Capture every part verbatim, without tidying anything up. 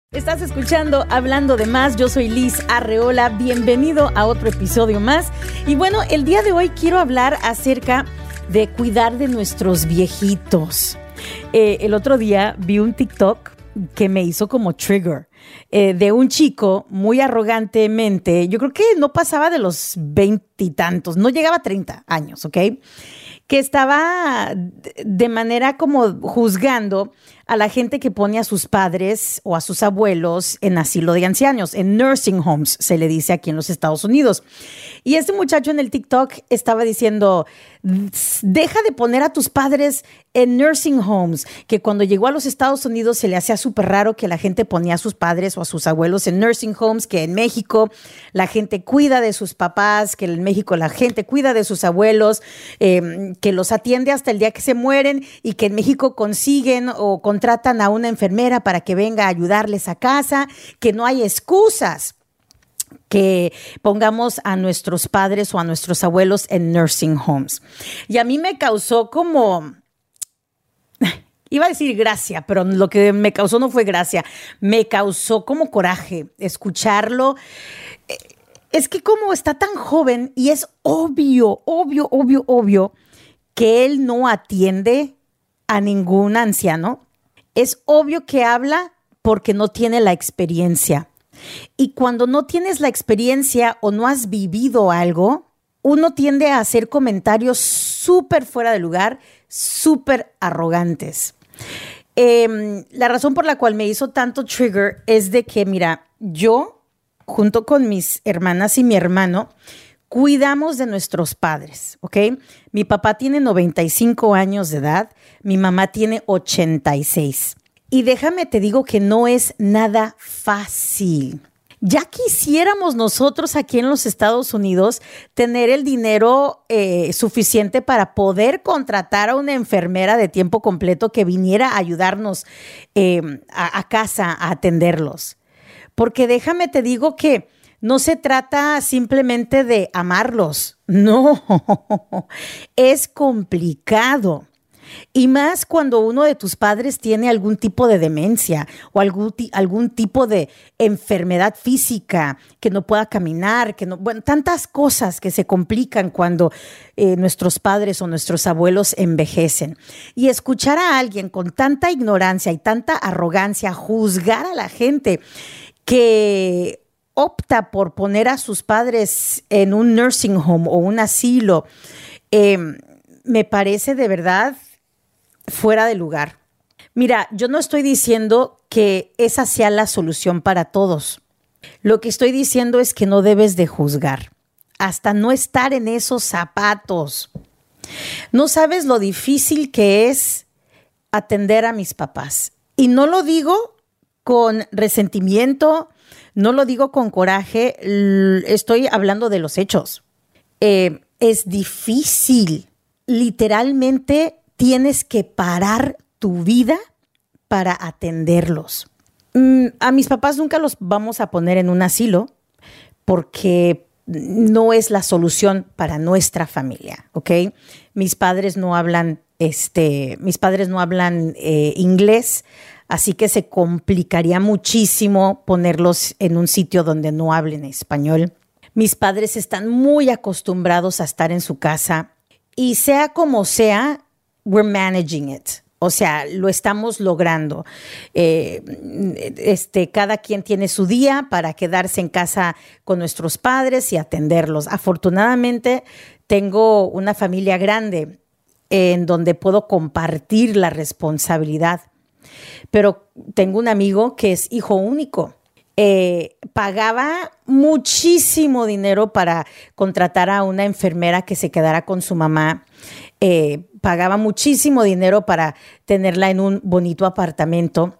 Estás escuchando Hablando de Más, yo soy Liz Arreola, bienvenido a otro episodio más. Y bueno, el día de hoy quiero hablar acerca de cuidar de nuestros viejitos. Eh, el otro día vi un TikTok que me hizo como trigger, eh, de un chico muy arrogantemente, yo creo que no pasaba de los veintitantos, no llegaba a treinta años, ¿ok? Que estaba de manera como juzgando a la gente que pone a sus padres o a sus abuelos en asilo de ancianos, en nursing homes, se le dice aquí en los Estados Unidos. Y este muchacho en el TikTok estaba diciendo, deja de poner a tus padres en nursing homes, que cuando llegó a los Estados Unidos se le hacía súper raro que la gente ponía a sus padres o a sus abuelos en nursing homes, que en México la gente cuida de sus papás, que en México la gente cuida de sus abuelos, eh, que los atiende hasta el día que se mueren y que en México consiguen o contratan a una enfermera para que venga a ayudarles a casa, que no hay excusas que pongamos a nuestros padres o a nuestros abuelos en nursing homes. Y a mí me causó como, iba a decir gracia, pero lo que me causó no fue gracia, me causó como coraje escucharlo. Es que como está tan joven y es obvio, obvio, obvio, obvio que él no atiende a ningún anciano. Es obvio que habla porque no tiene la experiencia. Y cuando no tienes la experiencia o no has vivido algo, uno tiende a hacer comentarios súper fuera de lugar, súper arrogantes. Eh, la razón por la cual me hizo tanto trigger es de que, mira, yo, junto con mis hermanas y mi hermano, cuidamos de nuestros padres, ¿ok? Mi papá tiene noventa y cinco años de edad, mi mamá tiene ochenta y seis. Y déjame te digo que no es nada fácil. Ya quisiéramos nosotros aquí en los Estados Unidos tener el dinero eh, suficiente para poder contratar a una enfermera de tiempo completo que viniera a ayudarnos eh, a, a casa a atenderlos. Porque déjame te digo que no se trata simplemente de amarlos, no, es complicado. Y más cuando uno de tus padres tiene algún tipo de demencia o algún, algún tipo de enfermedad física, que no pueda caminar, que no, bueno, tantas cosas que se complican cuando eh, nuestros padres o nuestros abuelos envejecen. Y escuchar a alguien con tanta ignorancia y tanta arrogancia juzgar a la gente que opta por poner a sus padres en un nursing home o un asilo, eh, me parece de verdad fuera de lugar. Mira, yo no estoy diciendo que esa sea la solución para todos. Lo que estoy diciendo es que no debes de juzgar, hasta no estar en esos zapatos. No sabes lo difícil que es atender a mis papás. Y no lo digo con resentimiento, no lo digo con coraje, estoy hablando de los hechos. Eh, es difícil, literalmente tienes que parar tu vida para atenderlos. Mm, a mis papás nunca los vamos a poner en un asilo porque no es la solución para nuestra familia, ¿ok? Mis padres no hablan, este, mis padres no hablan eh, inglés, así que se complicaría muchísimo ponerlos en un sitio donde no hablen español. Mis padres están muy acostumbrados a estar en su casa y sea como sea, we're managing it. O sea, lo estamos logrando. Eh, este, cada quien tiene su día para quedarse en casa con nuestros padres y atenderlos. Afortunadamente, tengo una familia grande en donde puedo compartir la responsabilidad. Pero tengo un amigo que es hijo único. Eh, pagaba muchísimo dinero para contratar a una enfermera que se quedara con su mamá. Eh, pagaba muchísimo dinero para tenerla en un bonito apartamento.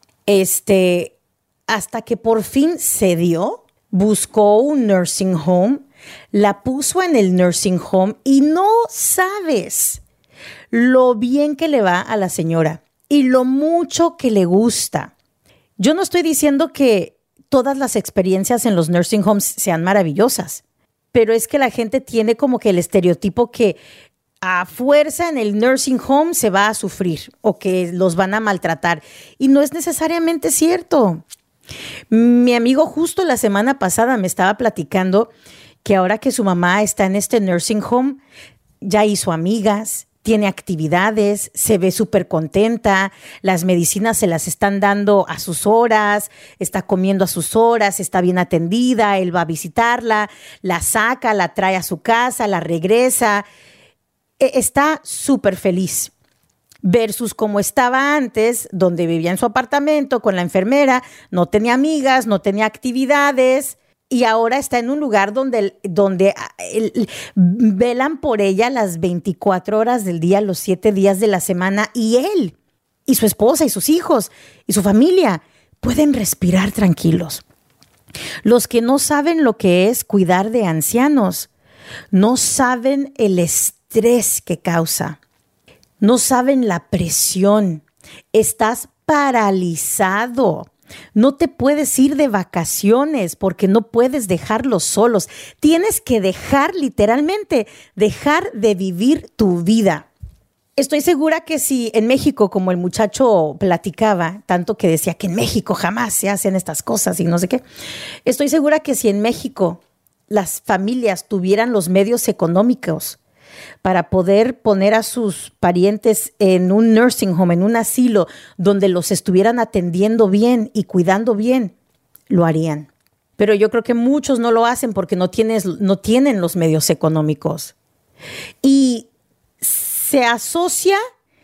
Este, hasta que por fin cedió, buscó un nursing home, la puso en el nursing home y no sabes lo bien que le va a la señora y lo mucho que le gusta. Yo no estoy diciendo que todas las experiencias en los nursing homes sean maravillosas, pero es que la gente tiene como que el estereotipo que a fuerza en el nursing home se va a sufrir o que los van a maltratar. Y no es necesariamente cierto. Mi amigo justo la semana pasada me estaba platicando que ahora que su mamá está en este nursing home, ya hizo amigas, tiene actividades, se ve súper contenta, las medicinas se las están dando a sus horas, está comiendo a sus horas, está bien atendida, él va a visitarla, la saca, la trae a su casa, la regresa. Está súper feliz. Versus como estaba antes, donde vivía en su apartamento con la enfermera, no tenía amigas, no tenía actividades, y ahora está en un lugar donde, donde el, velan por ella las veinticuatro horas del día, los siete días de la semana, y él, y su esposa, y sus hijos, y su familia pueden respirar tranquilos. Los que no saben lo que es cuidar de ancianos, no saben el estrés que causa. No saben la presión. Estás paralizado. No te puedes ir de vacaciones porque no puedes dejarlos solos. Tienes que dejar, literalmente, dejar de vivir tu vida. Estoy segura que si en México, como el muchacho platicaba, tanto que decía que en México jamás se hacen estas cosas y no sé qué, estoy segura que si en México las familias tuvieran los medios económicos para poder poner a sus parientes en un nursing home, en un asilo, donde los estuvieran atendiendo bien y cuidando bien, lo harían. Pero yo creo que muchos no lo hacen porque no, tienes, no tienen los medios económicos. Y se asocia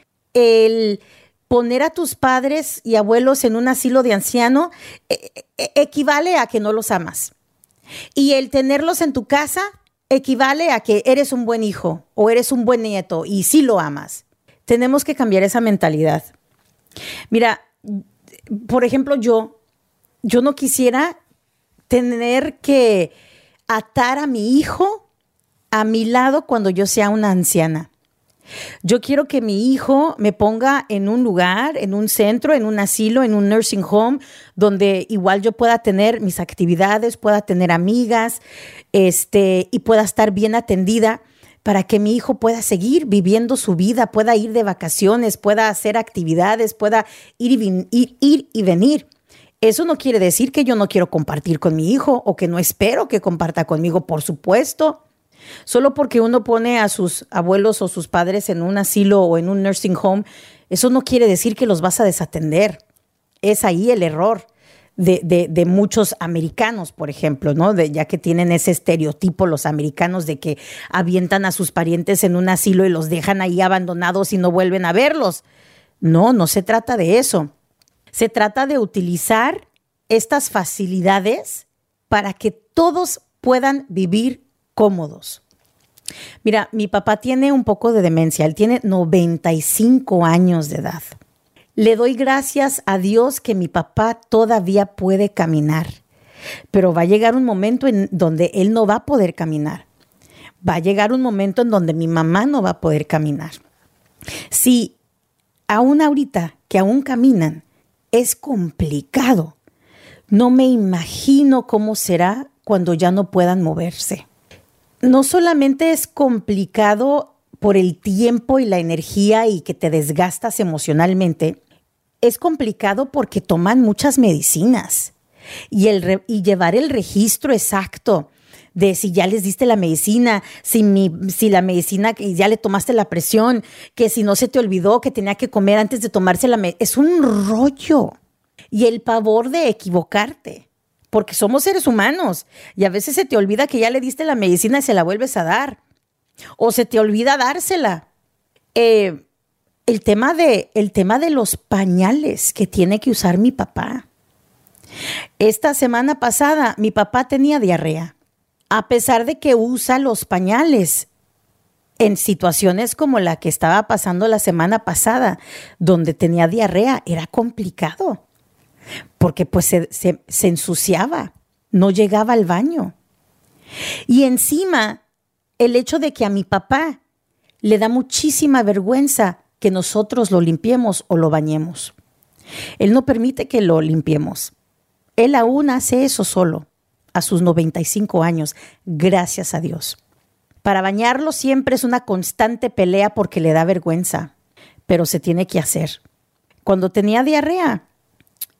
el poner a tus padres y abuelos en un asilo de anciano, eh, eh, equivale a que no los amas. Y el tenerlos en tu casa equivale a que eres un buen hijo o eres un buen nieto y sí lo amas. Tenemos que cambiar esa mentalidad. Mira, por ejemplo, yo, yo no quisiera tener que atar a mi hijo a mi lado cuando yo sea una anciana. Yo quiero que mi hijo me ponga en un lugar, en un centro, en un asilo, en un nursing home, donde igual yo pueda tener mis actividades, pueda tener amigas, este, y pueda estar bien atendida para que mi hijo pueda seguir viviendo su vida, pueda ir de vacaciones, pueda hacer actividades, pueda ir y, ir, ir y venir. Eso no quiere decir que yo no quiero compartir con mi hijo o que no espero que comparta conmigo, por supuesto. Solo porque uno pone a sus abuelos o sus padres en un asilo o en un nursing home, eso no quiere decir que los vas a desatender. Es ahí el error de, de, de muchos americanos, por ejemplo, ¿no? De, ya que tienen ese estereotipo los americanos de que avientan a sus parientes en un asilo y los dejan ahí abandonados y no vuelven a verlos. No, no se trata de eso. Se trata de utilizar estas facilidades para que todos puedan vivir cómodos. Mira, mi papá tiene un poco de demencia, él tiene noventa y cinco años de edad. Le doy gracias a Dios que mi papá todavía puede caminar, pero va a llegar un momento en donde él no va a poder caminar. Va a llegar un momento en donde mi mamá no va a poder caminar. Si aún ahorita que aún caminan es complicado, no me imagino cómo será cuando ya no puedan moverse. No solamente es complicado por el tiempo y la energía y que te desgastas emocionalmente, es complicado porque toman muchas medicinas y, el re- y llevar el registro exacto de si ya les diste la medicina, si, mi, si la medicina ya le tomaste la presión, que si no se te olvidó que tenía que comer antes de tomarse la medicina. Es un rollo. Y el pavor de equivocarte. Porque somos seres humanos y a veces se te olvida que ya le diste la medicina y se la vuelves a dar. O se te olvida dársela. Eh, el, tema de, el tema de los pañales que tiene que usar mi papá. Esta semana pasada mi papá tenía diarrea. A pesar de que usa los pañales en situaciones como la que estaba pasando la semana pasada, donde tenía diarrea, era complicado. Porque pues se, se, se ensuciaba, no llegaba al baño. Y encima, el hecho de que a mi papá le da muchísima vergüenza que nosotros lo limpiemos o lo bañemos. Él no permite que lo limpiemos. Él aún hace eso solo, a sus noventa y cinco años, gracias a Dios. Para bañarlo siempre es una constante pelea porque le da vergüenza, pero se tiene que hacer. Cuando tenía diarrea,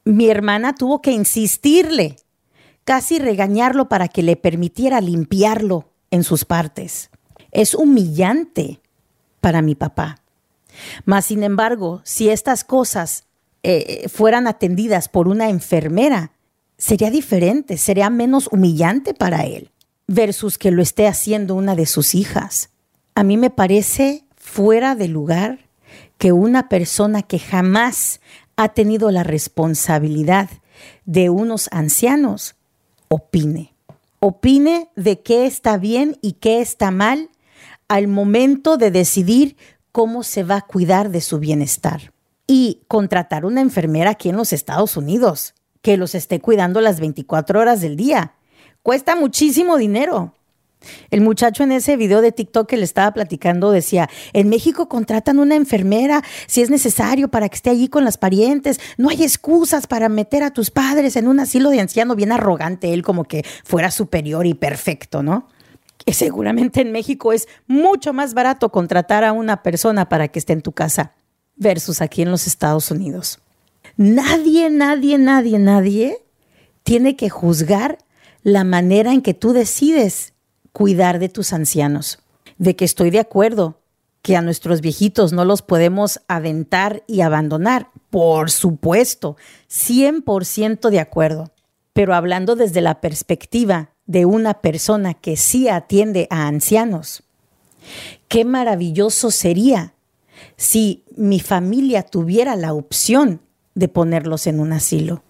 Mi hermana tuvo que insistirle, casi regañarlo para que le permitiera limpiarlo en sus partes. Es humillante para mi papá. Mas, sin embargo, si estas cosas eh, fueran atendidas por una enfermera, sería diferente, sería menos humillante para él, versus que lo esté haciendo una de sus hijas. A mí me parece fuera de lugar que una persona que jamás ha tenido la responsabilidad de unos ancianos opine. Opine de qué está bien y qué está mal al momento de decidir cómo se va a cuidar de su bienestar. Y contratar una enfermera aquí en los Estados Unidos que los esté cuidando las veinticuatro horas del día. Cuesta muchísimo dinero. El muchacho en ese video de TikTok que le estaba platicando decía, en México contratan una enfermera si es necesario para que esté allí con las parientes. No hay excusas para meter a tus padres en un asilo de anciano. Bien arrogante él, como que fuera superior y perfecto, ¿no? Que seguramente en México es mucho más barato contratar a una persona para que esté en tu casa versus aquí en los Estados Unidos. Nadie, nadie, nadie, nadie tiene que juzgar la manera en que tú decides cuidar de tus ancianos. De que estoy de acuerdo que a nuestros viejitos no los podemos aventar y abandonar. Por supuesto, cien por ciento de acuerdo. Pero hablando desde la perspectiva de una persona que sí atiende a ancianos, qué maravilloso sería si mi familia tuviera la opción de ponerlos en un asilo.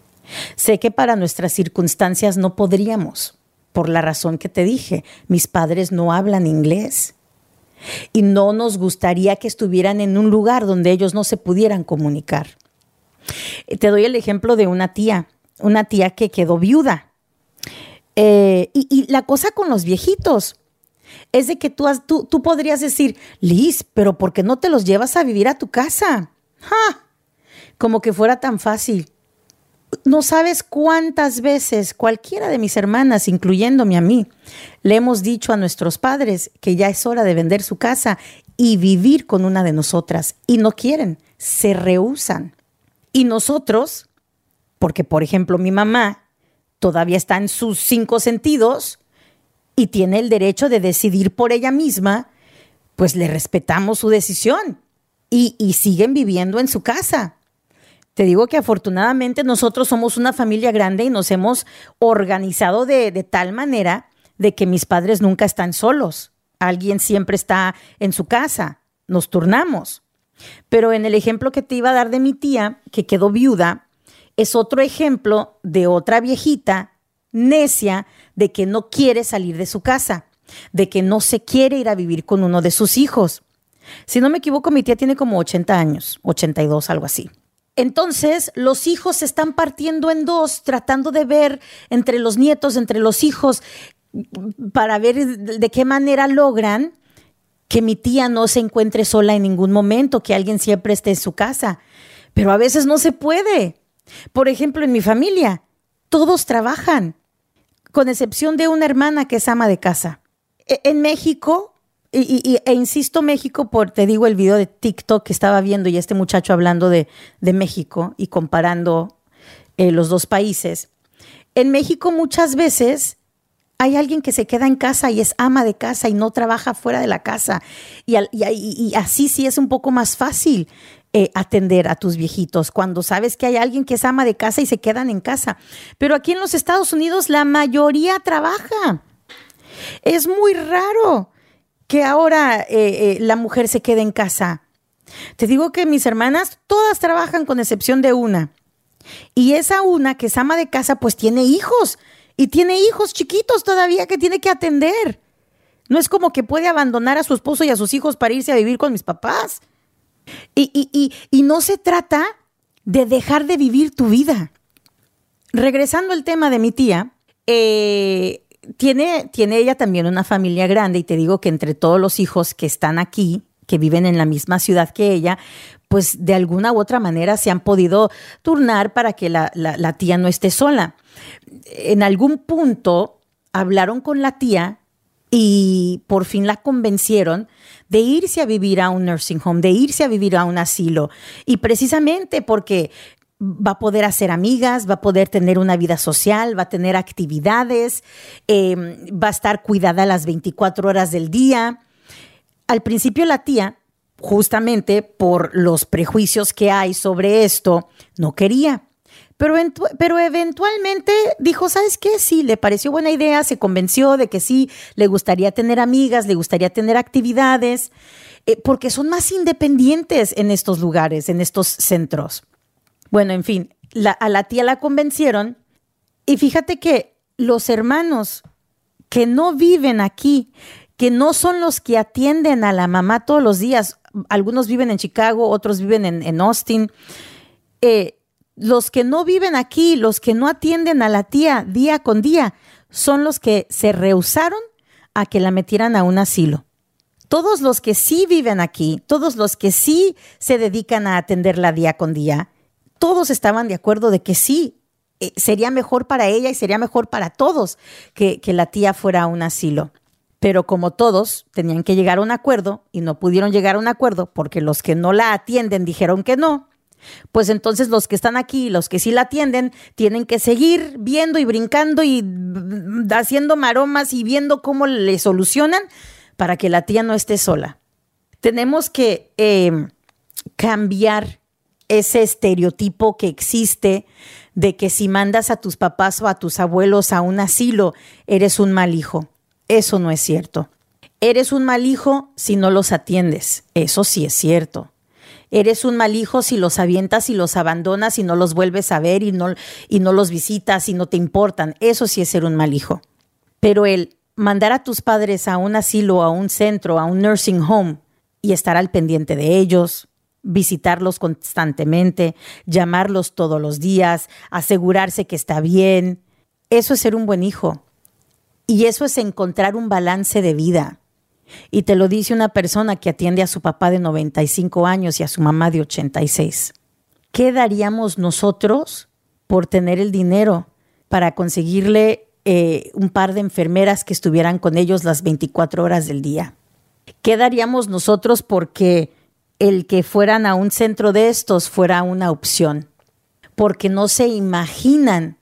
Sé que para nuestras circunstancias no podríamos, por la razón que te dije, mis padres no hablan inglés y no nos gustaría que estuvieran en un lugar donde ellos no se pudieran comunicar. Te doy el ejemplo de una tía, una tía que quedó viuda. Eh, y, y la cosa con los viejitos es de que tú, has, tú, tú podrías decir, Liz, pero ¿por qué no te los llevas a vivir a tu casa? ¡Ja! Como que fuera tan fácil. No sabes cuántas veces cualquiera de mis hermanas, incluyéndome a mí, le hemos dicho a nuestros padres que ya es hora de vender su casa y vivir con una de nosotras. Y no quieren, se rehúsan. Y nosotros, porque por ejemplo mi mamá todavía está en sus cinco sentidos y tiene el derecho de decidir por ella misma, pues le respetamos su decisión y, y siguen viviendo en su casa. Te digo que afortunadamente nosotros somos una familia grande y nos hemos organizado de, de tal manera de que mis padres nunca están solos. Alguien siempre está en su casa, nos turnamos. Pero en el ejemplo que te iba a dar de mi tía, que quedó viuda, es otro ejemplo de otra viejita necia de que no quiere salir de su casa, de que no se quiere ir a vivir con uno de sus hijos. Si no me equivoco, mi tía tiene como ochenta años, ochenta y dos, algo así. Entonces, los hijos se están partiendo en dos, tratando de ver entre los nietos, entre los hijos, para ver de qué manera logran que mi tía no se encuentre sola en ningún momento, que alguien siempre esté en su casa. Pero a veces no se puede. Por ejemplo, en mi familia, todos trabajan, con excepción de una hermana que es ama de casa. En México, y, y, e insisto México, por, te digo el video de TikTok que estaba viendo y este muchacho hablando de, de México y comparando eh, los dos países. En México muchas veces hay alguien que se queda en casa y es ama de casa y no trabaja fuera de la casa. Y, y, y así sí es un poco más fácil eh, atender a tus viejitos cuando sabes que hay alguien que es ama de casa y se quedan en casa. Pero aquí en los Estados Unidos la mayoría trabaja. Es muy raro que ahora eh, eh, la mujer se quede en casa. Te digo que mis hermanas todas trabajan con excepción de una. Y esa una que es ama de casa pues tiene hijos. Y tiene hijos chiquitos todavía que tiene que atender. No es como que puede abandonar a su esposo y a sus hijos para irse a vivir con mis papás. Y, y, y, y no se trata de dejar de vivir tu vida. Regresando al tema de mi tía, eh, tiene, tiene ella también una familia grande y te digo que entre todos los hijos que están aquí, que viven en la misma ciudad que ella, pues de alguna u otra manera se han podido turnar para que la, la, la tía no esté sola. En algún punto hablaron con la tía y por fin la convencieron de irse a vivir a un nursing home, de irse a vivir a un asilo. Y precisamente porque va a poder hacer amigas, va a poder tener una vida social, va a tener actividades, eh, va a estar cuidada las veinticuatro horas del día. Al principio la tía, justamente por los prejuicios que hay sobre esto, no quería. Pero, pero eventualmente dijo, ¿sabes qué? Sí, le pareció buena idea, se convenció de que sí, le gustaría tener amigas, le gustaría tener actividades, eh, porque son más independientes en estos lugares, en estos centros. Bueno, en fin, la, a la tía la convencieron y fíjate que los hermanos que no viven aquí, que no son los que atienden a la mamá todos los días, algunos viven en Chicago, otros viven en, en Austin, eh, los que no viven aquí, los que no atienden a la tía día con día, son los que se rehusaron a que la metieran a un asilo. Todos los que sí viven aquí, todos los que sí se dedican a atenderla día con día, todos estaban de acuerdo de que sí, eh, sería mejor para ella y sería mejor para todos que, que la tía fuera a un asilo. Pero como todos tenían que llegar a un acuerdo y no pudieron llegar a un acuerdo porque los que no la atienden dijeron que no, pues entonces los que están aquí, los que sí la atienden, tienen que seguir viendo y brincando y haciendo maromas y viendo cómo le solucionan para que la tía no esté sola. Tenemos que eh, cambiar ese estereotipo que existe de que si mandas a tus papás o a tus abuelos a un asilo, eres un mal hijo. Eso no es cierto. Eres un mal hijo si no los atiendes. Eso sí es cierto. Eres un mal hijo si los avientas y los abandonas y no los vuelves a ver y no, y no los visitas y no te importan. Eso sí es ser un mal hijo. Pero el mandar a tus padres a un asilo, a un centro, a un nursing home y estar al pendiente de ellos, visitarlos constantemente, llamarlos todos los días, asegurarse que está bien, eso es ser un buen hijo. Y eso es encontrar un balance de vida. Y te lo dice una persona que atiende a su papá de noventa y cinco años y a su mamá de ochenta y seis. ¿Qué daríamos nosotros por tener el dinero para conseguirle eh, un par de enfermeras que estuvieran con ellos las veinticuatro horas del día? ¿Qué daríamos nosotros porque el que fueran a un centro de estos fuera una opción? Porque no se imaginan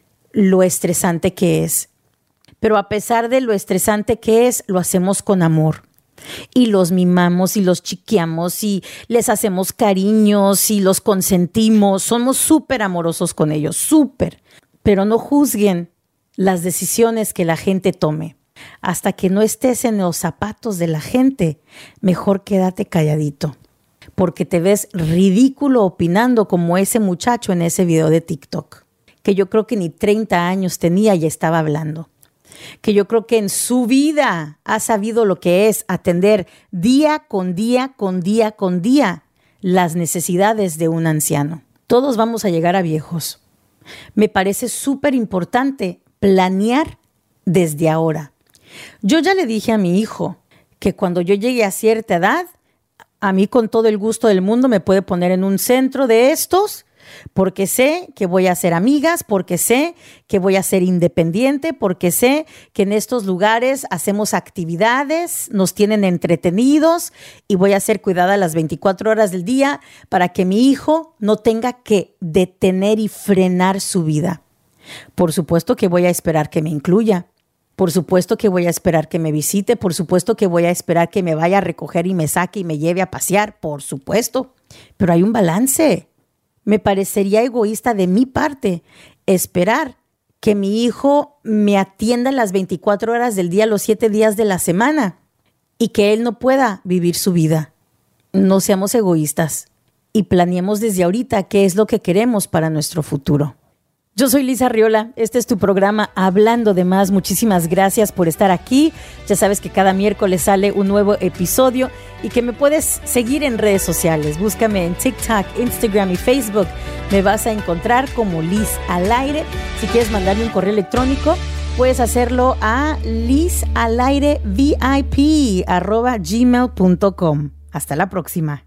lo estresante que es. Pero a pesar de lo estresante que es, lo hacemos con amor. Y los mimamos y los chiqueamos y les hacemos cariños y los consentimos. Somos súper amorosos con ellos, súper. Pero no juzguen las decisiones que la gente tome. Hasta que no estés en los zapatos de la gente, mejor quédate calladito. Porque te ves ridículo opinando como ese muchacho en ese video de TikTok. Que yo creo que ni treinta años tenía y estaba hablando. Que yo creo que en su vida ha sabido lo que es atender día con día, con día, con día las necesidades de un anciano. Todos vamos a llegar a viejos. Me parece súper importante planear desde ahora. Yo ya le dije a mi hijo que cuando yo llegue a cierta edad, a mí con todo el gusto del mundo me puede poner en un centro de estos porque sé que voy a hacer amigas, porque sé que voy a ser independiente, porque sé que en estos lugares hacemos actividades, nos tienen entretenidos y voy a ser cuidada las veinticuatro horas del día para que mi hijo no tenga que detener y frenar su vida. Por supuesto que voy a esperar que me incluya. Por supuesto que voy a esperar que me visite. Por supuesto que voy a esperar que me vaya a recoger y me saque y me lleve a pasear. Por supuesto. Pero hay un balance. Me parecería egoísta de mi parte esperar que mi hijo me atienda las veinticuatro horas del día, los siete días de la semana y que él no pueda vivir su vida. No seamos egoístas y planeemos desde ahorita qué es lo que queremos para nuestro futuro. Yo soy Liz Arriola, este es tu programa Hablando de Más. Muchísimas gracias por estar aquí. Ya sabes que cada miércoles sale un nuevo episodio y que me puedes seguir en redes sociales. Búscame en TikTok, Instagram y Facebook. Me vas a encontrar como Liz al aire. Si quieres mandarme un correo electrónico, puedes hacerlo a lizalairevip arroba gmail punto com. Hasta la próxima.